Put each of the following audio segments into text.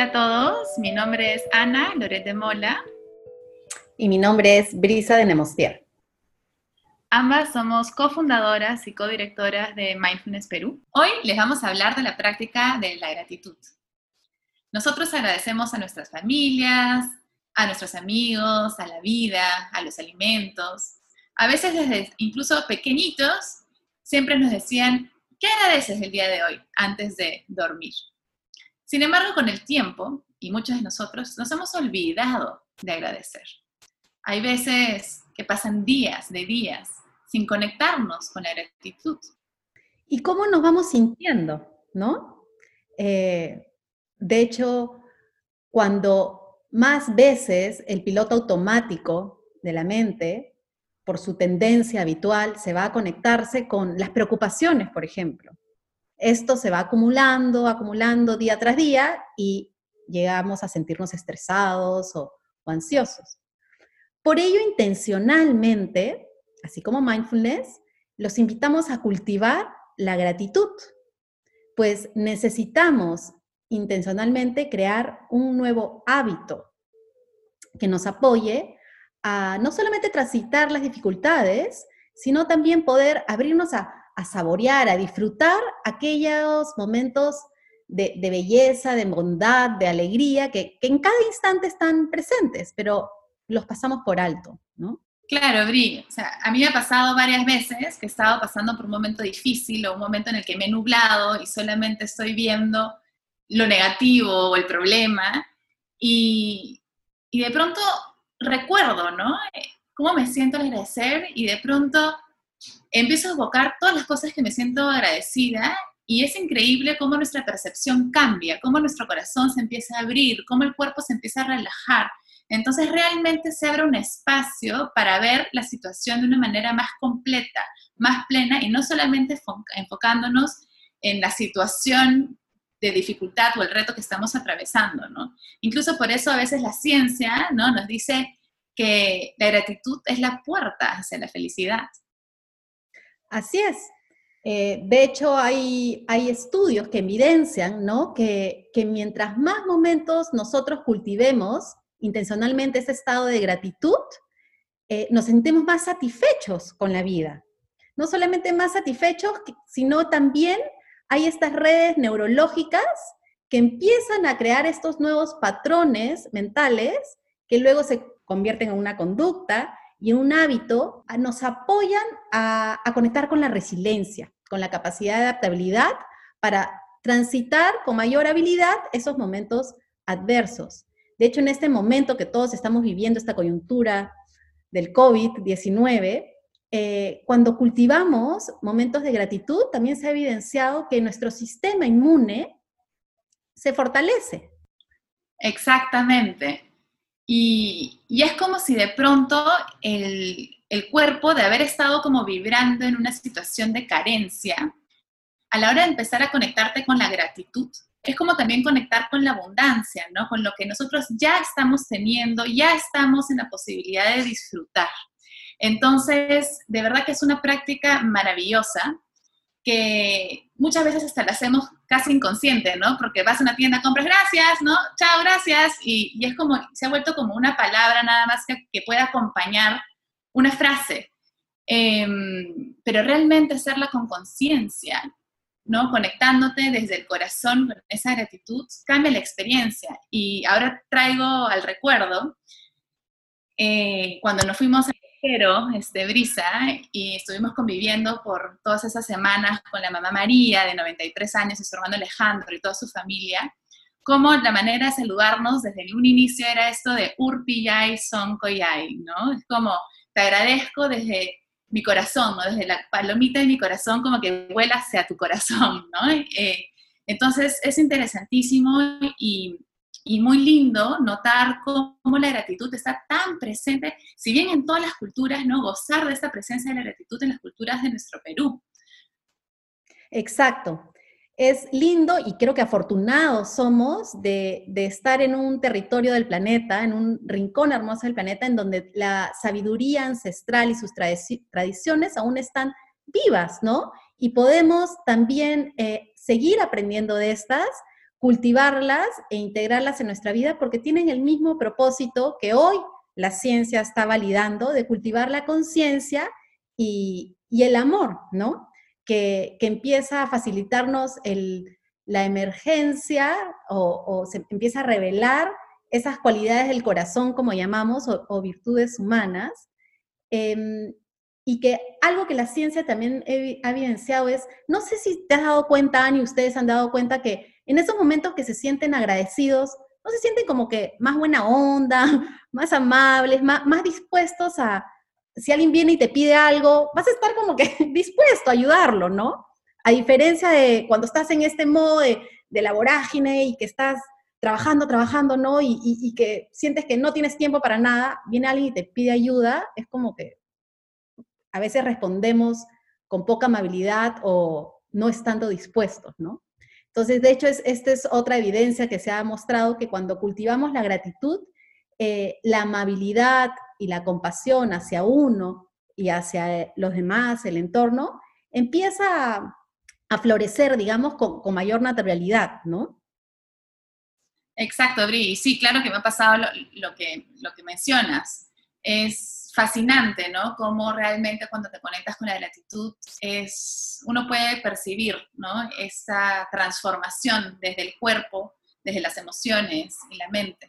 Hola a todos, mi nombre es Ana Loret de Mola. Y mi nombre es Brisa de Nemostier. Ambas somos cofundadoras y codirectoras de Mindfulness Perú. Hoy les vamos a hablar de la práctica de la gratitud. Nosotros agradecemos a nuestras familias, a nuestros amigos, a la vida, a los alimentos. A veces desde incluso pequeñitos siempre nos decían, ¿qué agradeces el día de hoy antes de dormir? Sin embargo, con el tiempo, y muchos de nosotros nos hemos olvidado de agradecer. Hay veces que pasan días de días sin conectarnos con la gratitud. ¿Y cómo nos vamos sintiendo, no? De hecho, cuando más veces el piloto automático de la mente, por su tendencia habitual, se va a conectarse con las preocupaciones, por ejemplo. Esto se va acumulando día tras día y llegamos a sentirnos estresados o ansiosos. Por ello, intencionalmente, así como mindfulness, los invitamos a cultivar la gratitud, pues necesitamos intencionalmente crear un nuevo hábito que nos apoye a no solamente transitar las dificultades, sino también poder abrirnos a saborear, a disfrutar aquellos momentos de belleza, de bondad, de alegría, que en cada instante están presentes, pero los pasamos por alto, ¿no? Claro, Bri, o sea, a mí me ha pasado varias veces que he estado pasando por un momento difícil o un momento en el que me he nublado y solamente estoy viendo lo negativo o el problema y de pronto recuerdo, ¿no? Cómo me siento al agradecer y de pronto empiezo a evocar todas las cosas que me siento agradecida y es increíble cómo nuestra percepción cambia, cómo nuestro corazón se empieza a abrir, cómo el cuerpo se empieza a relajar. Entonces realmente se abre un espacio para ver la situación de una manera más completa, más plena y no solamente enfocándonos en la situación de dificultad o el reto que estamos atravesando, ¿no? Incluso por eso a veces la ciencia, ¿no?, nos dice que la gratitud es la puerta hacia la felicidad. Así es. De hecho, hay estudios que evidencian, ¿no?, que mientras más momentos nosotros cultivemos intencionalmente ese estado de gratitud, nos sentimos más satisfechos con la vida. No solamente más satisfechos, sino también hay estas redes neurológicas que empiezan a crear estos nuevos patrones mentales que luego se convierten en una conducta y en un hábito, nos apoyan a conectar con la resiliencia, con la capacidad de adaptabilidad para transitar con mayor habilidad esos momentos adversos. De hecho, en este momento que todos estamos viviendo esta coyuntura del COVID-19, cuando cultivamos momentos de gratitud, también se ha evidenciado que nuestro sistema inmune se fortalece. Exactamente. Y es como si de pronto el cuerpo, de haber estado como vibrando en una situación de carencia, a la hora de empezar a conectarte con la gratitud, es como también conectar con la abundancia, ¿no? Con lo que nosotros ya estamos teniendo, ya estamos en la posibilidad de disfrutar. Entonces, de verdad que es una práctica maravillosa que muchas veces hasta la hacemos casi inconsciente, ¿no? Porque vas a una tienda, compras, gracias, ¿no? Chao, gracias, y es como, se ha vuelto como una palabra nada más que puede acompañar una frase. Pero realmente hacerla con conciencia, ¿no? Conectándote desde el corazón con esa gratitud, cambia la experiencia. Y ahora traigo al recuerdo, cuando nos fuimos a Viajero, Brisa, y estuvimos conviviendo por todas esas semanas con la mamá María, de 93 años, y su hermano Alejandro y toda su familia, como la manera de saludarnos desde un inicio era esto de Urpi Yay Son Koyay, ¿no? Es como, te agradezco desde mi corazón, ¿no? Desde la palomita de mi corazón, como que vuela hacia tu corazón, ¿no? Entonces es interesantísimo y muy lindo notar cómo la gratitud está tan presente, si bien en todas las culturas, ¿no? Gozar de esta presencia de la gratitud en las culturas de nuestro Perú. Exacto. Es lindo y creo que afortunados somos de estar en un territorio del planeta, en un rincón hermoso del planeta, en donde la sabiduría ancestral y sus tradiciones aún están vivas, ¿no? Y podemos también seguir aprendiendo de estas, cultivarlas e integrarlas en nuestra vida porque tienen el mismo propósito que hoy la ciencia está validando, de cultivar la conciencia y el amor, ¿no? Que empieza a facilitarnos la emergencia o se empieza a revelar esas cualidades del corazón, como llamamos, o virtudes humanas, y que algo que la ciencia también ha evidenciado es, no sé si te has dado cuenta, Ani, ustedes han dado cuenta que en esos momentos que se sienten agradecidos, no se sienten como que más buena onda, más amables, más dispuestos a, si alguien viene y te pide algo, vas a estar como que dispuesto a ayudarlo, ¿no? A diferencia de cuando estás en este modo de la vorágine y que estás trabajando, ¿no? Y que sientes que no tienes tiempo para nada, viene alguien y te pide ayuda, es como que a veces respondemos con poca amabilidad o no estando dispuestos, ¿no? Entonces, de hecho, esta es otra evidencia que se ha mostrado que cuando cultivamos la gratitud, la amabilidad y la compasión hacia uno y hacia los demás, el entorno, empieza a florecer, digamos, con mayor naturalidad, ¿no? Exacto, Bri. Sí, claro que me ha pasado lo que mencionas. Es fascinante, ¿no? Cómo realmente cuando te conectas con la gratitud uno puede percibir, ¿no? Esa transformación desde el cuerpo, desde las emociones y la mente.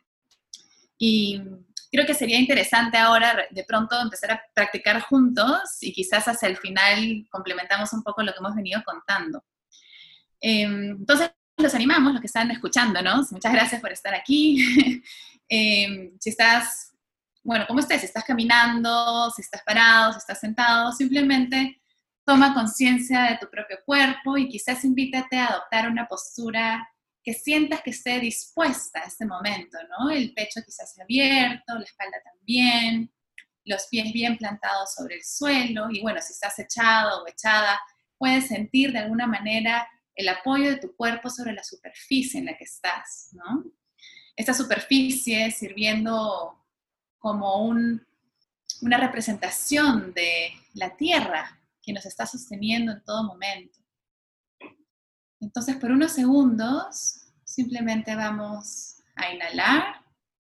Y creo que sería interesante ahora de pronto empezar a practicar juntos y quizás hacia el final complementamos un poco lo que hemos venido contando. Entonces, los animamos, los que están escuchándonos. Muchas gracias por estar aquí. Si estás, bueno, ¿cómo estés? Si estás caminando, si estás parado, si estás sentado, simplemente toma conciencia de tu propio cuerpo y quizás invítate a adoptar una postura que sientas que esté dispuesta a este momento, ¿no? El pecho quizás abierto, la espalda también, los pies bien plantados sobre el suelo y bueno, si estás echado o echada, puedes sentir de alguna manera el apoyo de tu cuerpo sobre la superficie en la que estás, ¿no? Esta superficie sirviendo como una representación de la tierra que nos está sosteniendo en todo momento. Entonces, por unos segundos, simplemente vamos a inhalar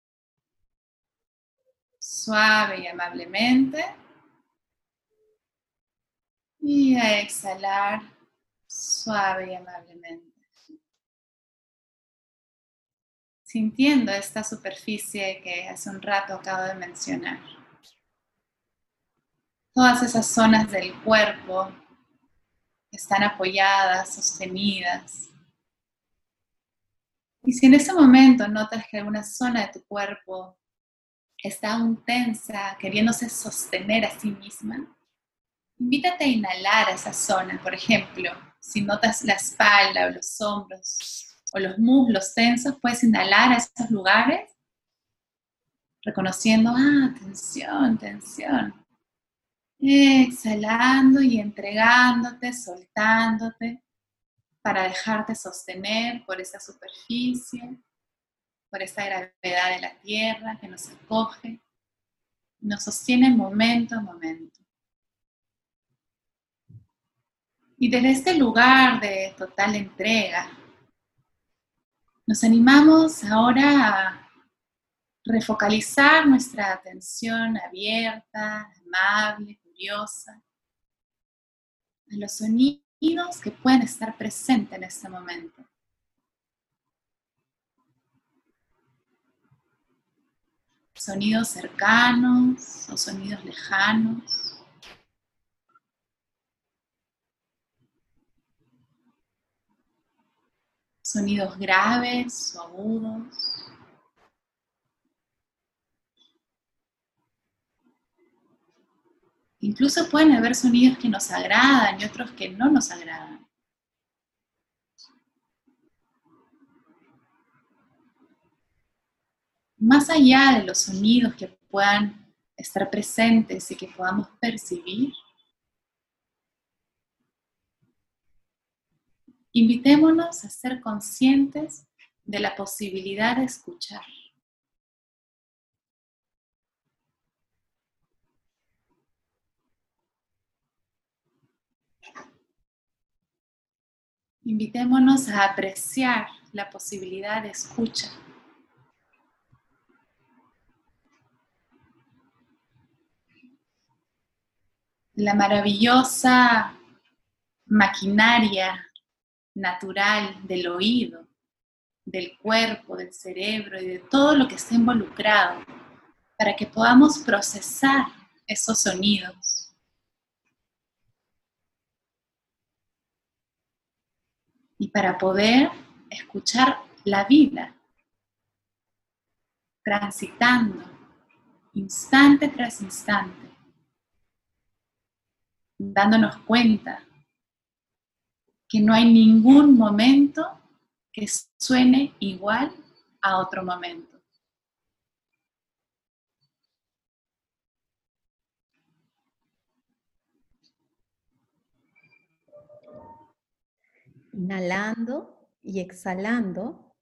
suave y amablemente y a exhalar suave y amablemente. Sintiendo esta superficie que hace un rato acabo de mencionar. Todas esas zonas del cuerpo están apoyadas, sostenidas. Y si en ese momento notas que alguna zona de tu cuerpo está aún tensa, queriéndose sostener a sí misma, invítate a inhalar a esa zona. Por ejemplo, si notas la espalda o los hombros o los muslos tensos, puedes inhalar a esos lugares, reconociendo, tensión, tensión. Exhalando y entregándote, soltándote, para dejarte sostener por esa superficie, por esa gravedad de la tierra que nos acoge, nos sostiene momento a momento. Y desde este lugar de total entrega, nos animamos ahora a refocalizar nuestra atención abierta, amable, curiosa, a los sonidos que pueden estar presentes en este momento. Sonidos cercanos o sonidos lejanos. Sonidos graves o agudos. Incluso pueden haber sonidos que nos agradan y otros que no nos agradan. Más allá de los sonidos que puedan estar presentes y que podamos percibir, invitémonos a ser conscientes de la posibilidad de escuchar. Invitémonos a apreciar la posibilidad de escucha. La maravillosa maquinaria natural del oído, del cuerpo, del cerebro y de todo lo que está involucrado para que podamos procesar esos sonidos. Y para poder escuchar la vida, transitando instante tras instante, dándonos cuenta que no hay ningún momento que suene igual a otro momento. Inhalando y exhalando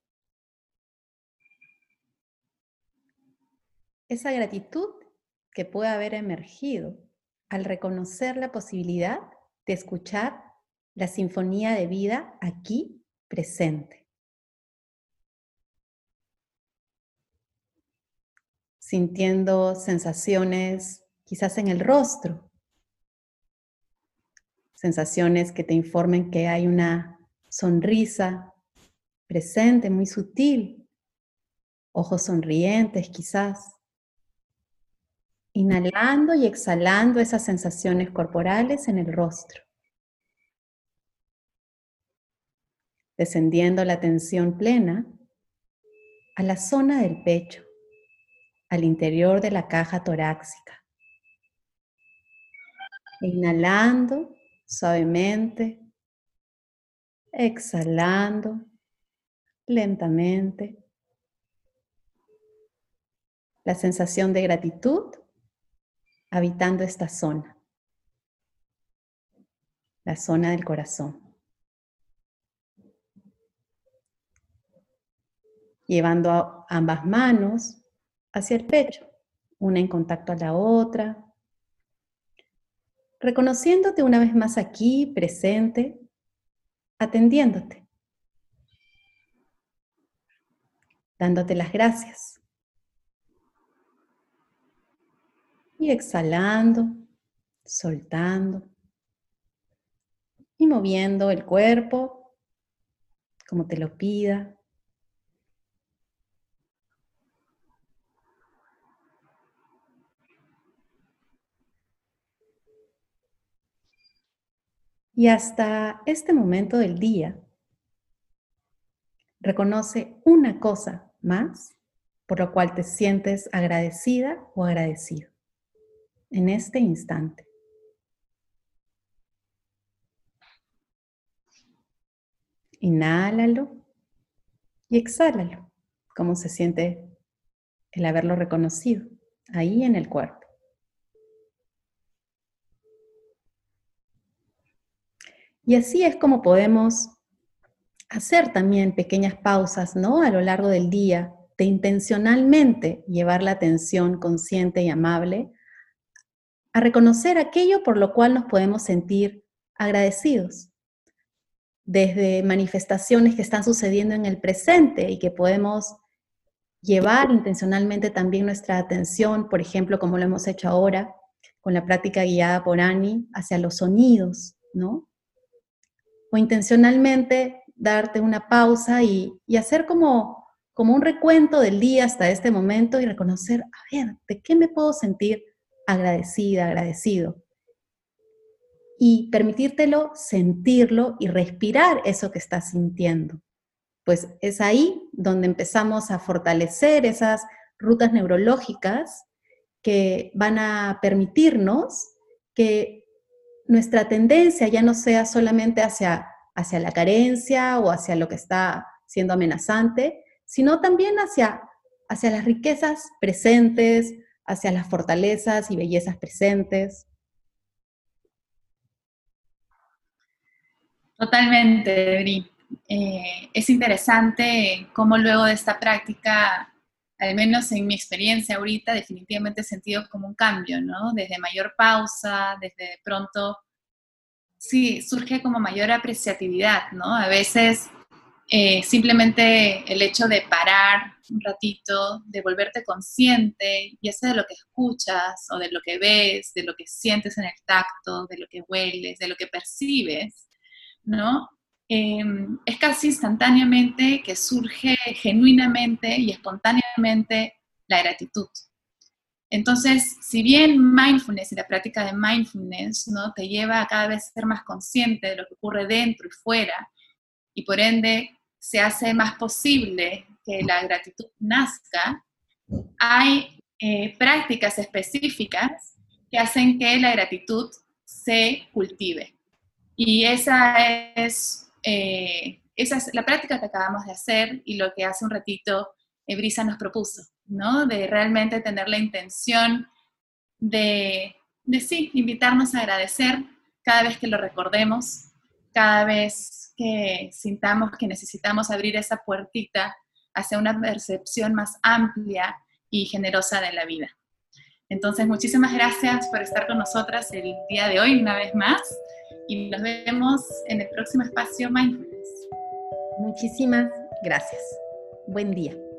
esa gratitud que puede haber emergido al reconocer la posibilidad de escuchar la sinfonía de vida aquí presente. Sintiendo sensaciones quizás en el rostro, sensaciones que te informen que hay una sonrisa presente, muy sutil, ojos sonrientes quizás. Inhalando y exhalando esas sensaciones corporales en el rostro. Descendiendo la tensión plena a la zona del pecho, al interior de la caja torácica. E inhalando suavemente, exhalando lentamente. La sensación de gratitud habitando esta zona, la zona del corazón. Llevando ambas manos hacia el pecho, una en contacto a la otra, reconociéndote una vez más aquí, presente, atendiéndote, dándote las gracias. Y exhalando, soltando y moviendo el cuerpo como te lo pida. Y hasta este momento del día, reconoce una cosa más por lo cual te sientes agradecida o agradecido en este instante. Inhálalo y exhálalo, cómo se siente el haberlo reconocido ahí en el cuerpo. Y así es como podemos hacer también pequeñas pausas, ¿no? A lo largo del día, de intencionalmente llevar la atención consciente y amable a reconocer aquello por lo cual nos podemos sentir agradecidos. Desde manifestaciones que están sucediendo en el presente y que podemos llevar intencionalmente también nuestra atención, por ejemplo, como lo hemos hecho ahora, con la práctica guiada por Annie, hacia los sonidos, ¿no? O intencionalmente darte una pausa y hacer como un recuento del día hasta este momento y reconocer, a ver, ¿de qué me puedo sentir agradecida, agradecido? Y permitírtelo, sentirlo y respirar eso que estás sintiendo. Pues es ahí donde empezamos a fortalecer esas rutas neurológicas que van a permitirnos que nuestra tendencia ya no sea solamente hacia la carencia o hacia lo que está siendo amenazante, sino también hacia las riquezas presentes, hacia las fortalezas y bellezas presentes. Totalmente, Bri. Es interesante cómo luego de esta práctica, al menos en mi experiencia ahorita, definitivamente he sentido como un cambio, ¿no? Desde mayor pausa, desde de pronto, sí, surge como mayor apreciatividad, ¿no? A veces Simplemente el hecho de parar un ratito, de volverte consciente, ya sea de lo que escuchas o de lo que ves, de lo que sientes en el tacto, de lo que hueles, de lo que percibes, ¿no? Es casi instantáneamente que surge genuinamente y espontáneamente la gratitud. Entonces, si bien mindfulness y la práctica de mindfulness, ¿no?, te lleva a cada vez ser más consciente de lo que ocurre dentro y fuera, y por ende se hace más posible que la gratitud nazca, hay prácticas específicas que hacen que la gratitud se cultive. Y esa es la práctica que acabamos de hacer y lo que hace un ratito Brisa nos propuso, ¿no? De realmente tener la intención de sí, invitarnos a agradecer cada vez que lo recordemos, cada vez que sintamos que necesitamos abrir esa puertita hacia una percepción más amplia y generosa de la vida. Entonces, muchísimas gracias por estar con nosotras el día de hoy una vez más y nos vemos en el próximo espacio Mindfulness. Muchísimas gracias. Buen día.